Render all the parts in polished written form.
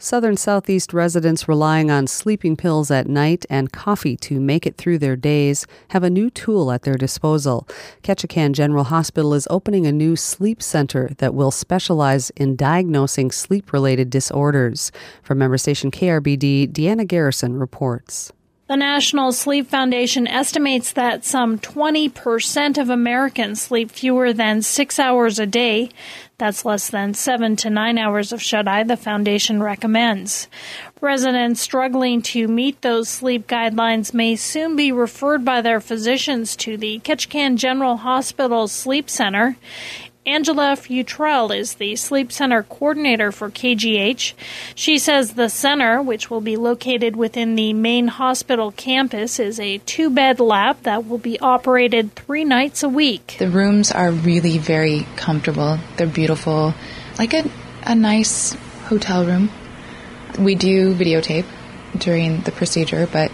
Southern Southeast residents relying on sleeping pills at night and coffee to make it through their days have a new tool at their disposal. Ketchikan General Hospital is opening a new sleep center that will specialize in diagnosing sleep-related disorders. From member station KRBD, Deanna Garrison reports. The National Sleep Foundation estimates that some 20% of Americans sleep fewer than 6 hours a day. That's less than 7 to 9 hours of shut-eye, the foundation recommends. Residents struggling to meet those sleep guidelines may soon be referred by their physicians to the Ketchikan General Hospital Sleep Center. Angela Futrell is the Sleep Center coordinator for KGH. She says the center, which will be located within the main hospital campus, is a 2-bed lab that will be operated 3 nights a week. The rooms are really very comfortable. They're beautiful, like a nice hotel room. We do videotape during the procedure, but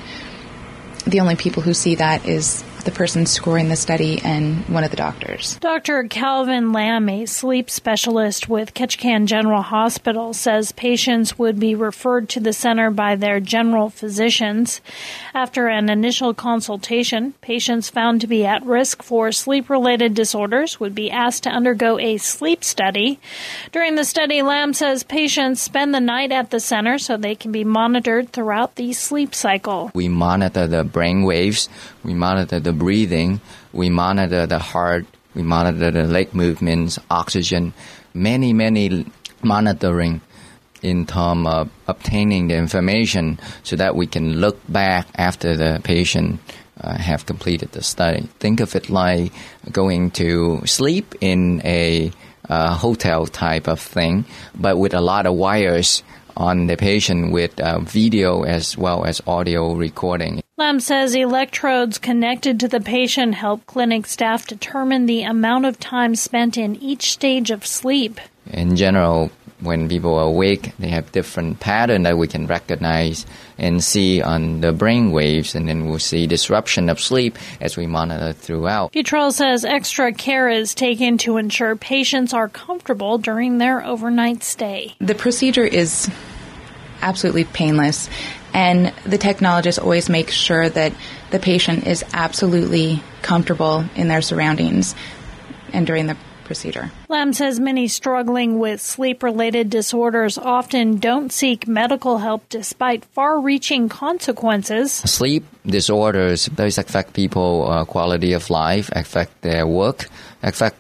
the only people who see that is the person scoring the study and one of the doctors. Dr. Calvin Lamb, a sleep specialist with Ketchikan General Hospital, says patients would be referred to the center by their general physicians. After an initial consultation, patients found to be at risk for sleep-related disorders would be asked to undergo a sleep study. During the study, Lamb says patients spend the night at the center so they can be monitored throughout the sleep cycle. We monitor the brain waves, we monitor the breathing, we monitor the heart, we monitor the leg movements, oxygen, many monitoring in terms of obtaining the information so that we can look back after the patient have completed the study. Think of it like going to sleep in a hotel type of thing, but with a lot of wires on the patient with video as well as audio recording. Lamb says electrodes connected to the patient help clinic staff determine the amount of time spent in each stage of sleep. In general, when people are awake, they have different patterns that we can recognize and see on the brain waves, and then we'll see disruption of sleep as we monitor throughout. Futrell says extra care is taken to ensure patients are comfortable during their overnight stay. The procedure is absolutely painless, and the technologist always makes sure that the patient is absolutely comfortable in their surroundings and during the procedure. Lamb says many struggling with sleep-related disorders often don't seek medical help despite far-reaching consequences. Sleep disorders, those affect people's quality of life, affect their work, affect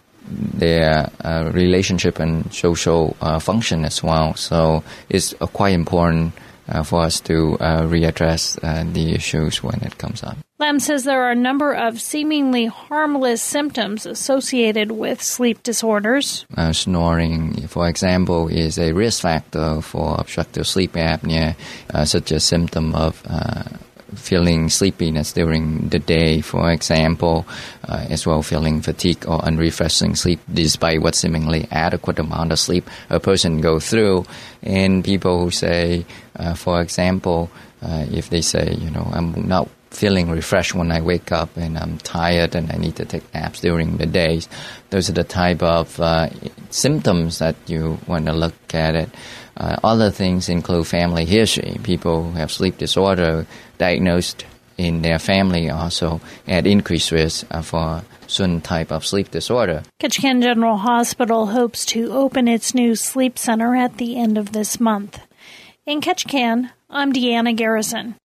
their relationship and social function as well. So it's quite important for us to readdress the issues when it comes up. Lamb says there are a number of seemingly harmless symptoms associated with sleep disorders. Snoring, for example, is a risk factor for obstructive sleep apnea, such a symptom of feeling sleepiness during the day, for example, as well feeling fatigue or unrefreshing sleep despite what seemingly adequate amount of sleep a person go through. And people who say, for example, if they say, I'm not feeling refreshed when I wake up and I'm tired and I need to take naps during the days, those are the type of symptoms that you want to look at it. Other things include family history. People who have sleep disorder diagnosed in their family also at increased risk for certain type of sleep disorder. Ketchikan General Hospital hopes to open its new sleep center at the end of this month. In Ketchikan, I'm Deanna Garrison.